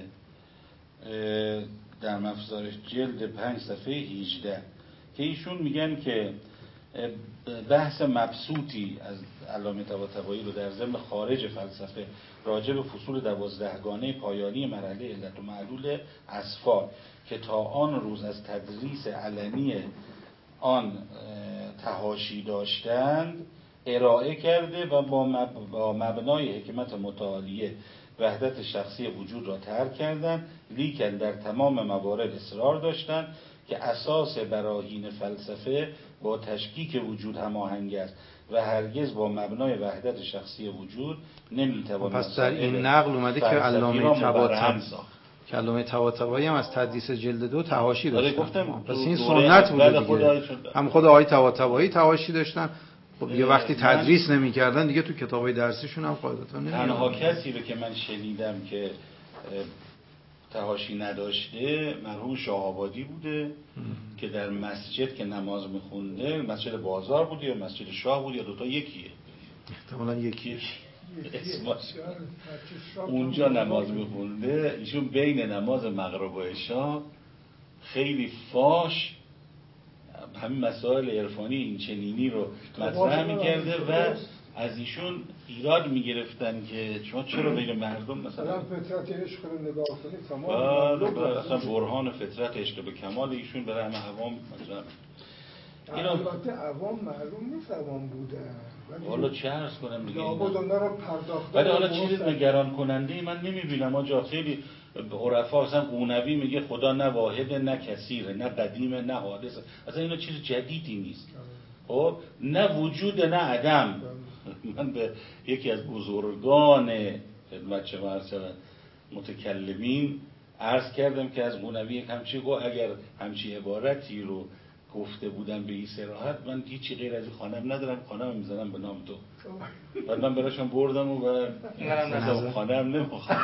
اه، در مفزارش جلد پنج صفحه هجده که ایشون میگن که اه، بحث مبسوطی از علامه طباطبایی رو در ضمن خارج فلسفه راجع به فصول دوازدهگانه پایانی مرحله علت و معلول اصفار که تا آن روز از تدریس علنی آن اه، تحاشی داشتند ارائه کرده و با, مب... با مبنای حکمت متعالیه وحدت شخصی وجود را ترک کردند، لیکن در تمام موارد اصرار داشتند که اساس براهین فلسفه با تشکیک وجود هماهنگ است و هرگز با مبنای وحدت شخصی وجود نمیتوان پس در این مسائل نقل اومده که فلسفی را علامه مبرهن طباطبایی ساخت. که علامه طباطبایی هم از تدریس جلد دو تحاشی آره داشتن. گفتم پس تو این دوره سنت اول بوده خود دیگه. آقای شد. هم خود آقای طباطبایی تحاشی داشتن. خب دیگه اه، وقتی من- تدریس نمی‌کردن دیگه تو کتابای درسیشون هم قاعدتا نمی‌آوردن. تنها کسی رو که من شنیدم که اه، تحاشی نداشته مرحوم شاه‌آبادی بوده که در مسجد که نماز میخونده، مسجد بازار بوده یا مسجد شاه بود یا دوتا یکیه، احتمالاً یکی اسمش اونجا نماز میخونده. ایشون بین نماز مغرب و عشا خیلی فاش همین مسائل عرفانی این چنینی رو مطرح میکرده و از ایشون ایراد میگرفتن که شما چرا بین مردم مثلا فطرت عشق رو نگاه کنید تمام بله بله اصلا برهان فطرت عشق به کمال ایشون برای همه عوام مطرح. اینا البته عوام معلوم نیست عوام بودن، حالا چه عرض کنم دیگه لابد اونا رو پرداخته. ولی حالا چیز نگران کننده من نمیبینم آجا. خیلی عرفا مثلا قونوی میگه خدا نه واحده نه کثیره نه قدیمه نه حادثه، اصلا اینا چیز جدیدی نیست. خب نه وجود نه عدم. من به یکی از بزرگان خدمت چه مرسل متکلمین عرض کردم که از قونوی همچی گو اگر همچی عبارتی رو گفته بودم به این صراحت من هیچی غیر از این خانم ندارم، خانم میزنم به نام تو. بعد من براشم بردم و و خانم نمیخوام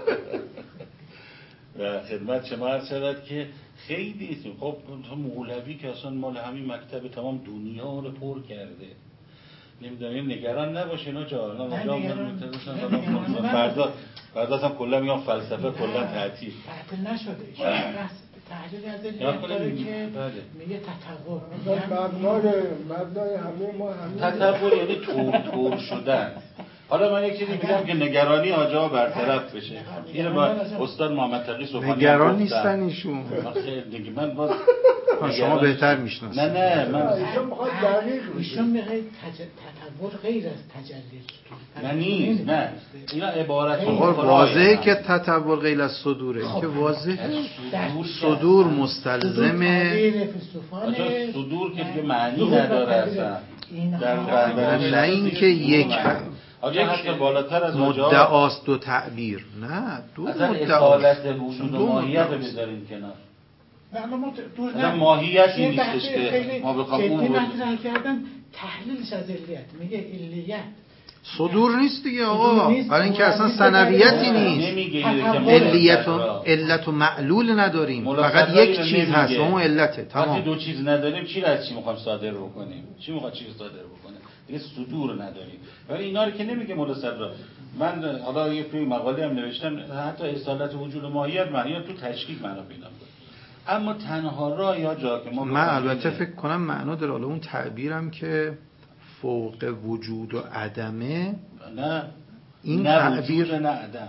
و خدمت شما عرض شود که خیلی خب مولوی که اصلا مال همین مکتب تمام دنیا رو پر کرده. نمیدونم نگران نباشین آجا. نه نگران فردا فردا هم کلا میگم فلسفه کلا تعطیل تعطیل نشده. تحلیل از این داره که میگه تطور مبنای مبنای همه ما همین تطور یعنی طور طور شدن. حالا من یک چیزی میگم که نگرانی آجا برطرف بشه. اینو با استاد محمد تقی صبحانی نگران نیستن ایشون. دیگه من باز شما بهتر میشناسید. نه نه من ایشون میگه تطور غیر از تجلی نه نیست. نه اینا عبارت واضحه که تطور غیر از صدوره که واضحه. صدور مستلزم صدور که دیگه معنی نداره اصلا در نه اینکه یک آجا حتی بالاتر از مدعاست دو تعبیر. نه دو مدعاست وجود و ماهیت رو بذاریم کنار. نه ماهیتی نیستش که ما بخوام اون مطرح کردن تحلیلش از علیت. میگه علیت صدور نیست دیگه آقا، صدور نیست. برای اینکه اصلا نیست. سنویتی نه. نیست، نمیگه علیت و علت و معلول نداریم، فقط یک چیز هست و اون علته. وقتی تمام. دو چیز نداریم چی را از چی میخوایم صادر بکنیم؟ چی میخواد چیز صادر بکنه؟ دیگه صدور نداریم. ولی اینا رو که نمیگه مولا صدرا. من حالا یه توی مقاله هم نوشتم حتی اصالت وجود و ماهیت معنی تو تشکیک معنا پیدا کنه. اما تنها راه یا جا که ما من البته فکر کنم معنا داره، حالا اون تعبیرم که فوق وجود و عدمه، نه این نه تعبیر وجود نه عدم.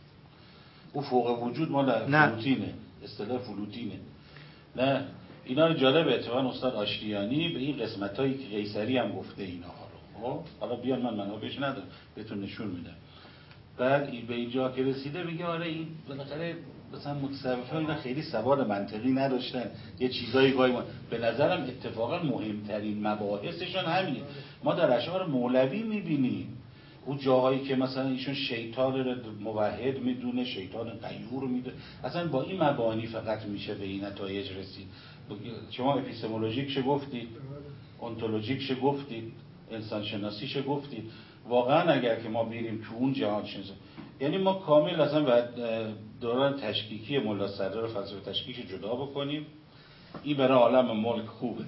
او فوق وجود مال فلوتینه، اصطلاح فلوتینه. نه اینا رو جالب اتفاقا استاد آشتیانی به این قسمتایی که قیصری هم گفته اینها رو، خب حالا بیان من منابعش ندارم بهتون نشون میدم. بعد این به اینجا که رسیده میگه آره این بالاخره مثلا متصوفه اینا خیلی سواد منطقی نداشتن، یه چیزایی گاهی ما به نظرم اتفاقا مهمترین مباحثشون همینه. ما در اشعار مولوی میبینیم اون جاهایی که مثلا ایشون شیطان موحد میدونه، شیطان غیور میدونه، اصلا با این مبانی فقط میشه به این نتایج رسید. شما اپیستمولوژیکش گفتید، انتولوژیکش گفتید، انسان شناسیش گفتید. واقعا اگر که ما بریم تو اون جهان شناسی، یعنی ما کامل اصلا بعد دوران تشکیکی ملا صدرا رو فلسفه تشکیک جدا بکنیم، این برای عالم ملک خوبه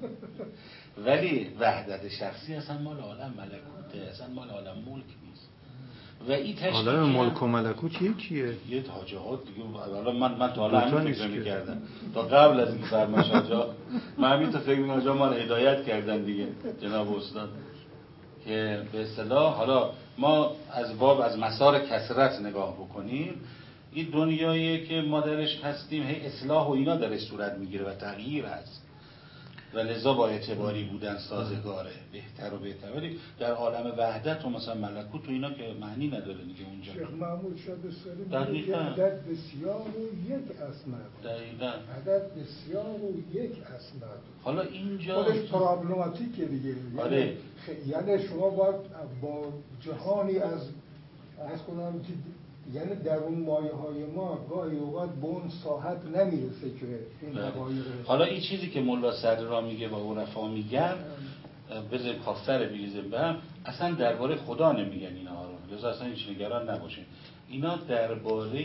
ولی وحدت شخصی اصلا مال عالم ملکوته، اصلا مال عالم ملک نیست. و این تشکیک عالم ملک و ملکوت یکیه، یه حاجهات دیگه. حالا من من تا حالا همین فکر می‌کردم تا قبل از اینکه فرمایش آجا من همین تا فکر می‌کردم آجا ما رو هدایت کردن دیگه جناب استاد که به اصطلاح حالا ما از باب از مسار کثرت نگاه بکنیم، این دنیایی که ما درش هستیم هی اصلاح و اینا درش صورت میگیره و تغییر هست و لذا با اعتباری بودن سازگاره بهتر و بهتر. ولی در عالم وحدت و مثلا ملکوت و اینا که معنی نداره دیگه اونجا. شیخ محمود شاد سری عدد بسیار و یک اسمد. دقیقاً عدد بسیار و یک اسمد. حالا اینجا خودش پرابلماتیکه دیگه. آره. یعنی شما باید با جهانی از از کنم که یعنی در اون مایه های ما گاهی اوقات به اون ساحت نمیرسه که این حقایق. حالا این چیزی که ملا صدرا میگه و عرفا میگن بذاریم کافتر بریزیم به هم، اصلا درباره خدا نمیگن اینا رو، لذا اصلا هیچ نگران نباشین. اینا درباره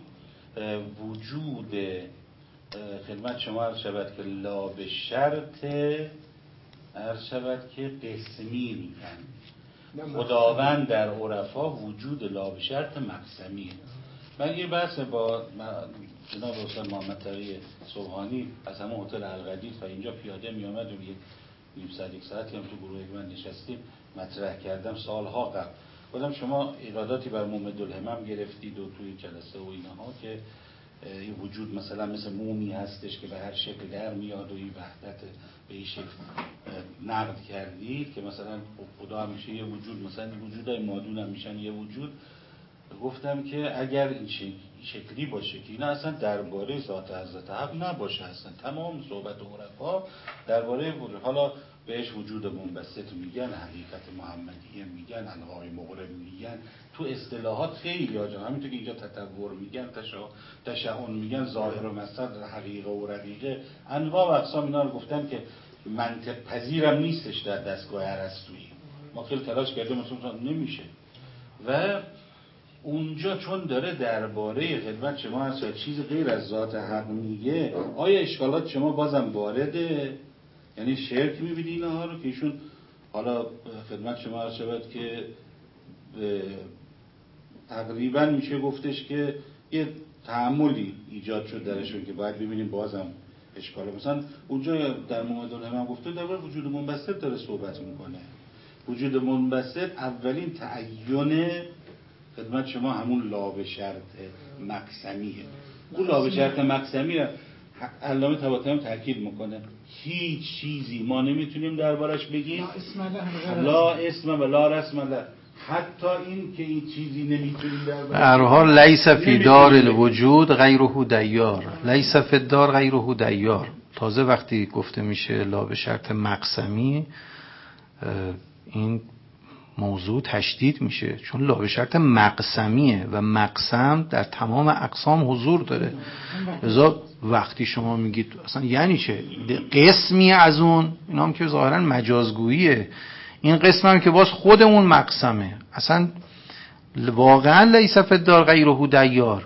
وجود خدمت شما عرض شود که لا به شرط عرض شود که قسمی میگن. خداوند در عرفا وجود لا به شرط مقسمیه. من یه بحث با جناب استاد محمد تقی سبحانی از همون هتل القدیر و اینجا پیاده می آمد و یک نیم ساعت یک ساعتی هم تو گروه من نشستیم مطرح کردم سالها قبل. گفتم شما ایراداتی بر مومد الهمم گرفتید و توی جلسه و اینها که این وجود مثلا مثل مومی هستش که به هر شکل در میاد و این وحدت به این شکل نقد کردید که مثلا خدا همیشه یه وجود، مثلا وجودای مادون هم میشن یه وجود. گفتم که اگر این شکلی باشه که اینا اصلا درباره ذات حضرت حق نباشه، اصلا تمام صحبت عرفا درباره وجود، حالا بهش وجود منبسط میگن، حقیقت محمدیه میگن، انواع مغرب میگن، تو اصطلاحات خیلی ها جان، همینطور که اینجا تطور میگن، تشعن میگن، ظاهر و مصدر، حقیقه و رقیقه، انواع و اقسام اینا رو گفتم که منطق پذیرم نیستش در دستگاه ارسطویی. ما خیلی تلاش کردیم مثلا نمیشه. و اونجا چون داره درباره خدمت شما هست چیز غیر از ذات حق میگه، آیا اشکالات شما بازم وارده؟ یعنی شرک میبینی اینها رو که ایشون حالا خدمت شما هست شود که تقریبا میشه گفتش که یه تعاملی ایجاد شد درشون که باید ببینیم بازم اشکاله. مثلا اونجا در مومد الهمم گفته درباره وجود منبسط داره صحبت میکنه. وجود منبسط اولین تعین خدمت شما همون لا به شرط مقسمیه. اون لا به شرط مقسمی را علامه طباطبایی تاکید میکنه، هیچ چیزی ما نمیتونیم دربارش بگیم لا اسم و لا رسم له، حتی این که این چیزی نمیتونیم دربارش بگیم. هر حال لیس فی دار الوجود غیره دیار، لیس فی الدار غیره دیار. تازه وقتی گفته میشه لا به شرط مقسمی این موضوع تشدید میشه، چون لا به شرط مقسمیه و مقسم در تمام اقسام حضور داره. لذا وقتی شما میگید اصلا یعنی چه قسمی از اون، اینا هم که ظاهرا مجازگوییه، این قسم هم که باز خود اون مقسمه، اصلا واقعا لیس فی الدار غیره دیار،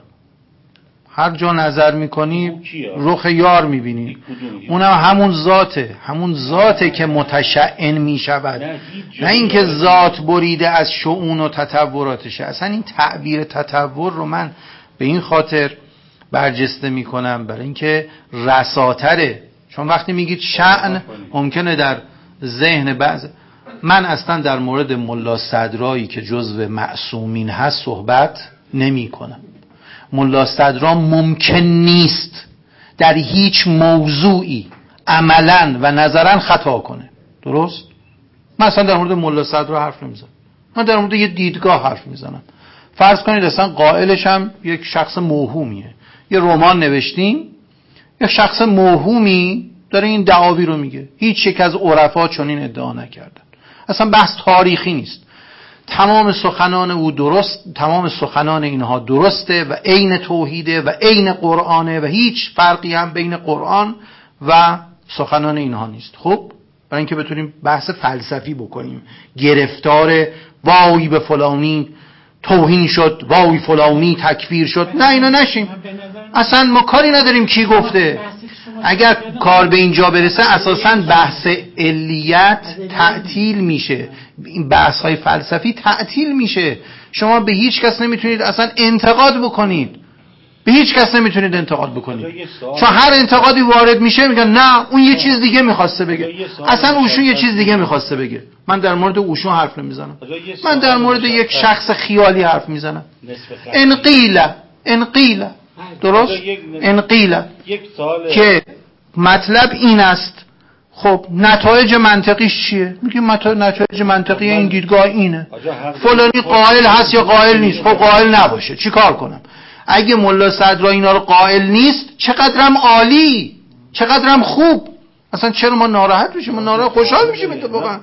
هر جا نظر میکنی رخ یار میبینی، اونم همون ذاته، همون ذاته که متشعن میشود، نه اینکه ذات بریده از شؤون و تطوراتشه. اصلا این تعبیر تطور رو من به این خاطر برجسته میکنم برای اینکه رساتره، چون وقتی میگید شأن ممکنه در ذهن بعض، من اصلا در مورد ملا صدرایی که جزو معصومین هست صحبت نمی کنم. ملا صدرا ممکن نیست در هیچ موضوعی عملا و نظرا خطا کنه، درست؟ من اصلا در مورد ملا صدرا حرف نمیزنم، من در مورد یه دیدگاه حرف میزنم. فرض کنید اصلا قائلش هم یک شخص موهومیه، یه رمان نوشتیم، یک شخص موهومی داره این دعاوی رو میگه، هیچ یک از عرفا چنین ادعا نکردن، اصلا بحث تاریخی نیست، تمام سخنان او درست، تمام سخنان اینها درسته و عین توحیده و عین قرآنه و هیچ فرقی هم بین قرآن و سخنان اینها نیست. خب برای اینکه بتونیم بحث فلسفی بکنیم، گرفتار وای به فلانی توهین شد، وای فلانی تکفیر شد، نه اینا نشیم، اصلا ما کاری نداریم کی گفته. اگر کار به اینجا برسه اساساً بحث علیت تعطیل میشه، این بحث های فلسفی تعطیل میشه، شما به هیچ کس نمیتونید اصلا انتقاد بکنید، به هیچ کس نمیتونید انتقاد بکنید، چون هر انتقادی وارد میشه میگن نه اون یه چیز دیگه میخواسته بگه، اصلا اوشون یه چیز دیگه میخواسته بگه. من در مورد اوشون حرف نمیزنم، من در مورد یک شخص خیالی حرف میزنم. انقیله انقیله درست، انقیله که مطلب این است، خب نتایج منطقیش چیه؟ میگیم نتایج منطقی این دیدگاه اینه، فلانی قائل هست یا قائل نیست، خب قائل نباشه چی کار کنم؟ اگه ملا صدرا اینا رو قائل نیست چقدرم عالی، چقدرم خوب، اصلا چرا ما ناراحت میشیم؟ ما ناراحت خوشحال میشیم اتفاقا.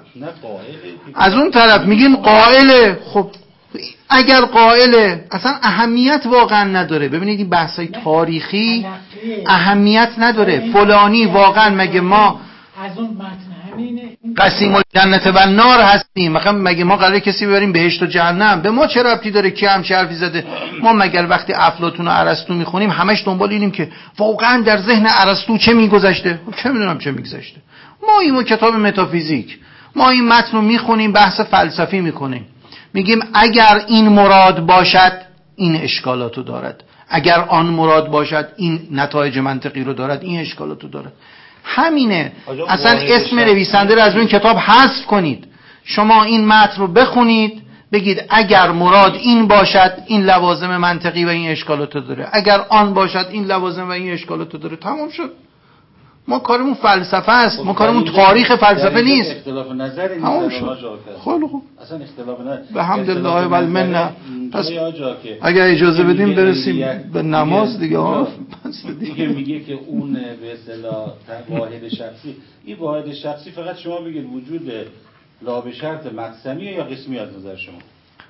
از اون طرف میگیم قائله، خب اگر قائله اصلا اهمیت واقعا نداره. ببینید این بحثای تاریخی اهمیت نداره، فلانی واقعا مگه ما از اون متن همینه قسیم الجنت و النار هستیم؟ مگه ما قراره کسی ببریم بهشت و جهنم؟ به ما چه ربطی داره کی هم چه حرفی زده؟ ما مگر وقتی افلاطون و ارسطو میخونیم همش دنبال اینیم که واقعا در ذهن ارسطو چه میگذشته؟ چه میدونم چه میگذشته. ما این کتاب متافیزیک، ما این متن رو میخونیم، بحث فلسفی میکنیم، میگیم اگر این مراد باشد این اشکالاتو دارد، اگر آن مراد باشد این نتایج منطقی رو دارد، این اشکالاتو دارد. همینه. اصلا اسم نویسنده رو از اون کتاب حذف کنید، شما این متن رو بخونید بگید اگر مراد این باشد این لوازم منطقی و این اشکالاتو داره، اگر آن باشد این لوازم و این اشکالاتو داره، تمام شد. ما کارمون فلسفه است، ما کارمون تاریخ فلسفه نیست. اختلاف نظر نیست. تمام شد. خیلی خوب. اصلا اختلاف نظر. به حمد الله و المنه. پس اگر اجازه بدیم برسیم به نماز دیگه ها. دیگه میگه که اون به اصطلاح واحد شخصی، این واحد شخصی فقط شما بگید وجود لا به شرط مقسمیه یا قسمی از نظر شما؟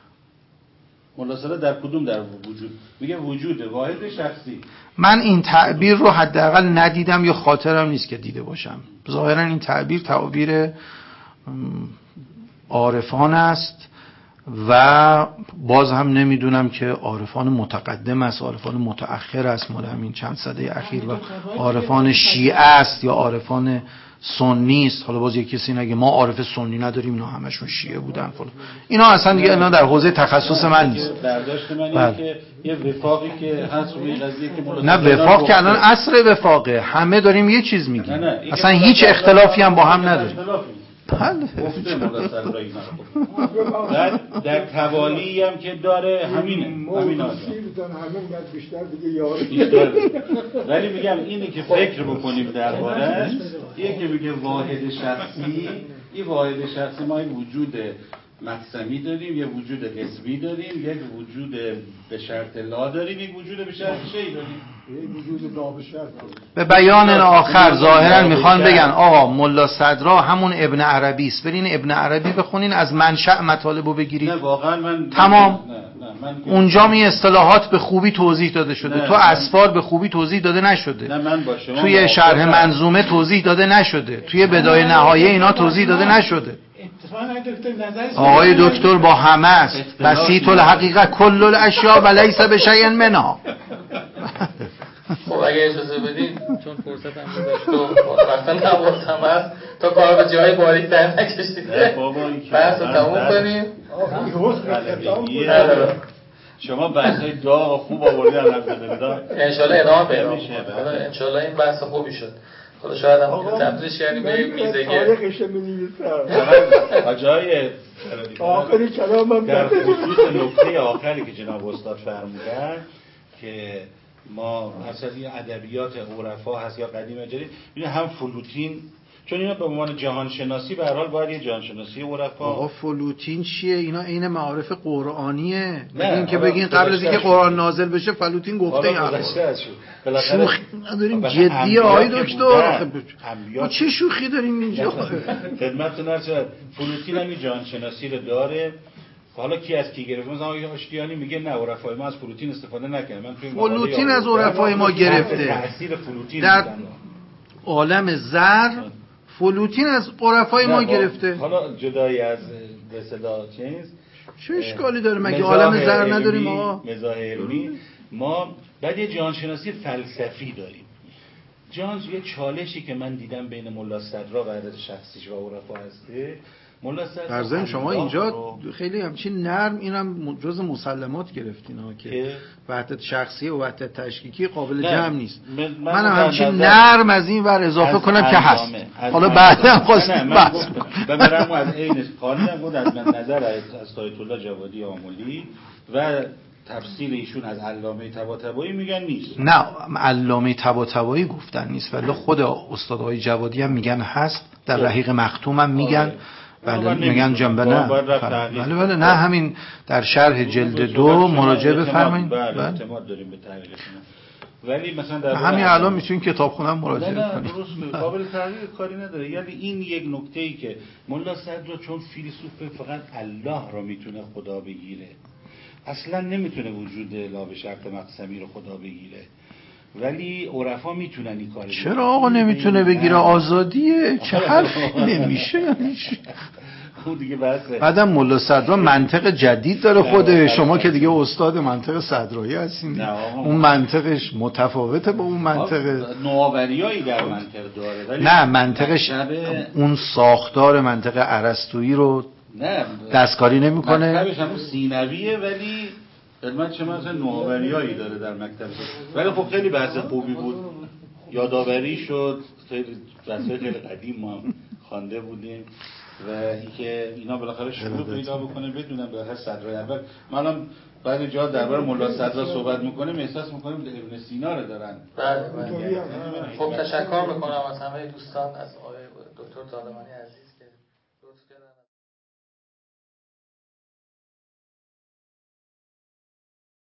ملاصله در کدوم در وجود؟ میگه وجود واحد شخصی. من این تعبیر رو حداقل ندیدم یا خاطرم نیست که دیده باشم. ظاهرا این تعبیر تعبیر عارفان است و باز هم نمیدونم که عارفان متقدم است، عارفان متأخر است مال همین چند سده اخیر و عارفان شیعه است یا عارفان سنی است. حالا باز یک کسی نگه ما عارف سنی نداریم، اینا همشون شیعه بودن فلان، اینا اصلا دیگه اینا در حوزه تخصص من نیست. برداشت من اینه که یه وفاقی که هست روی قضیه که نه وفاق که الان عصر وفاقه، همه داریم یه چیز میگیم، نه نه. اصلا هیچ اختلافی هم با هم نداریم. گفته ملاصل را اینا در در توالی هم که داره همینه، همین آجا بیشتر دیگه یاری بیشتر. ولی میگم اینه که فکر بکنیم درباره‌اش. یکی میگه واحد شخصی، این واحد شخصی ما این وجود مقسمی داریم، یه وجود قسمی داریم، یک وجود به شرط لا داریم، یک وجود به شرط شی داریم. به بیان آخر ظاهرا میخوان بگن آقا ملا صدرا همون ابن عربی است، برین ابن عربی بخونین از منشأ مطالبو بگیرید. نه واقعا من تمام. نه نه من اونجا می اصطلاحات به خوبی توضیح داده شده، نه. تو اسفار به خوبی توضیح داده نشده، نه من با شما توی شرح منظومه توضیح داده نشده، توی بدایه نهایه اینا توضیح داده نشده. آقای دکتر با همه است. بسیط الحقیقت کل الاشیاء و لیس بشیء منها. خب اگه اجازه بدید چون فرصت هم گذاشت و وقتا نبردم هست تا کار به جای باریک در نکشیده بحث رو تموم کنیم. شما بحث های داغ خوب آوردی هم نبودن انشالله ادامه پیدا کنیم. انشالله این بحث خوبی شد. خدا شاید هم تبدیلش کردیم به میزه تاریخش می‌نویسم. آجای آخری کلامم در خصوص نکته آخری که جناب استاد فرمودن که ما اصلا ادبیات عرفا هست یا قدیم جدید، ببین هم فلوتین، چون اینا به عنوان جهان شناسی به هر حال باید یه جهان شناسی عرفا. آقا فلوتین چیه؟ اینا عین معارف قرآنیه. بگین که بگین قبل از اینکه قرآن نازل بشه فلوتین گفته این شوخی نداریم جدیه آقای دکتر. ما چه شوخی داریم اینجا؟ خدمتتون عرض شود فلوتین هم این جهان شناسی رو داره. حالا کی از کی گرفته؟ مثلا آقای آشتیانی میگه نه عرفای ما از فلوتین استفاده نکنه. من توی فلوتین از عرفای ما گرفته. تاثیر فلوتین در عالم زر فلوتین از عرفای ما گرفته. حالا جدای از به اصطلاح چیز چه اشکالی داره؟ مگه عالم زر نداریم ما؟ مزاح علمی ما بعد یه جهان شناسی فلسفی داریم. جهان یه چالشی که من دیدم بین ملا صدرا و عدد شخصیش و عرفا هسته. ملا صدرا فرضاً شما اینجا خیلی همچین نرم اینم جز مسلمات گرفتین ها که وحدت شخصی و وحدت تشکیکی قابل جمع نیست. من, من هم همچین نرم از این ور اضافه کنم که هست. حالا بعدا خواستیم بحث ببرم از این قانونم بود از من نظر از آیت الله جوادی آملی و تفسیر ایشون از علامه طباطبایی میگن نیست. نه علامه طباطبایی گفتن نیست ولی خود استادای جوادی هم میگن هست. در رحیق مختوم هم میگن بله میگن جنبه نه بله بله نه همین در شرح جلد دو مراجعه بفرمایید. بله اعتماد داریم به تحقیقشون. ولی مثلا در همین الان میتونین کتابخونه مراجعه کنید. نه درست قابل تحقیق کاری نداره. یعنی این یک نکته‌ای که ملا صدرا چون فیلسوف فقط الله رو میتونه خدا بگیره، اصلا نمیتونه وجود لا به شرط مقسمی رو خدا بگیره، ولی عرفا میتونن این کارو. چرا آقا نمیتونه بگیره؟ آزادیه. چه حرفی نمیشه نمیشه. خود دیگه بحثه. بعدم ملا صدرا منطق جدید داره خوده. شما که دیگه استاد منطق صدرایی هستین. اون منطقش متفاوته با اون منطق. نوآوریایی در منطق داره ولی نه منطقش اون ساختار منطق ارسطویی رو نه دستکاری نمیکنه. مکتبش هم سینویه ولی علمت چه مثلا نوآوریایی داره در مکتبش. ولی خب خیلی بحث خوبی بود، یادآوری شد، خیلی بحثای خیلی قدیم ما خوانده بودیم و اینکه اینا بالاخره شروع پیدا بکنه بدونن بالاخره صدرای اول. ما الان بعضی جا درباره ملا صدرا صحبت میکنیم احساس میکنیم ابن سینا رو دارن. بله بله. خب تشکر میکنم از همه دوستان، از آقای دکتر طالقانی عزیز.